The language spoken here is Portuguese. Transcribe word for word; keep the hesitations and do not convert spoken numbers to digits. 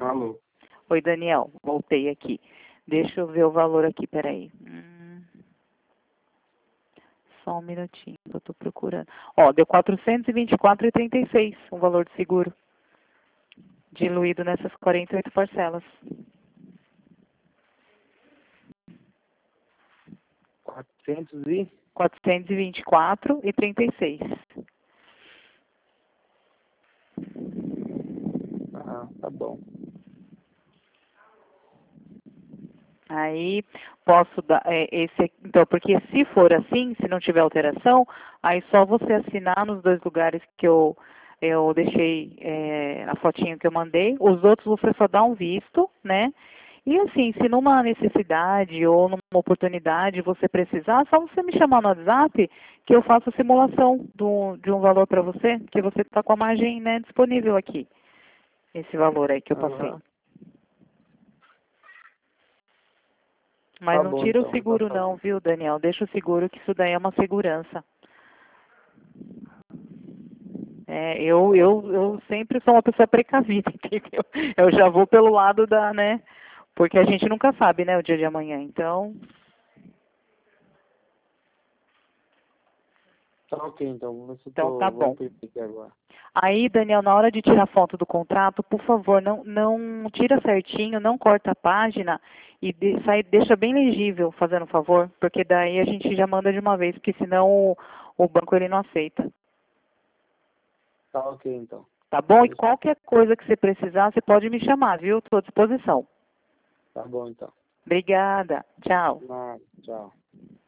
Alô. Oi, Daniel. Voltei aqui. Deixa eu ver o valor aqui, peraí. Hum, só um minutinho que eu estou procurando. Ó, deu quatrocentos e vinte e quatro reais e trinta e seis centavos o valor de seguro. Diluído nessas quarenta e oito parcelas. quatrocentos e... quatrocentos e vinte e quatro reais e trinta e seis centavos. Ah, tá bom. Aí, posso dar, é, esse, então, porque se for assim, se não tiver alteração, aí só você assinar nos dois lugares que eu, eu deixei é, a fotinho que eu mandei. Os outros você só dá um visto, né? E assim, se numa necessidade ou numa oportunidade você precisar, só você me chamar no WhatsApp que eu faço a simulação do, de um valor para você, que você está com a margem, né, disponível aqui. Esse valor aí que eu passei. Aham. Mas Tá não bom, tira o então. Tá seguro não, fazendo. viu, Daniel? Deixa o seguro, que isso daí é uma segurança. É, eu, Tá eu, bom, eu então. sempre sou uma pessoa precavida, entendeu? Eu já vou pelo lado da, né? Porque a gente nunca sabe, né, o dia de amanhã. Então, Tá ok, então. Vou ver se eu então tá tô... Vou bom. imprimir aqui agora. Aí, Daniel, na hora de tirar foto do contrato, por favor, não, não tira certinho, não corta a página e de, sai, deixa bem legível, fazendo um favor, porque daí a gente já manda de uma vez, porque senão o, o banco ele não aceita. Tá ok, então. Tá bom? E Pode deixar. qualquer coisa que você precisar, você pode me chamar, viu? Estou à disposição. Tá bom, então. Obrigada. Tchau. Nada. Tchau.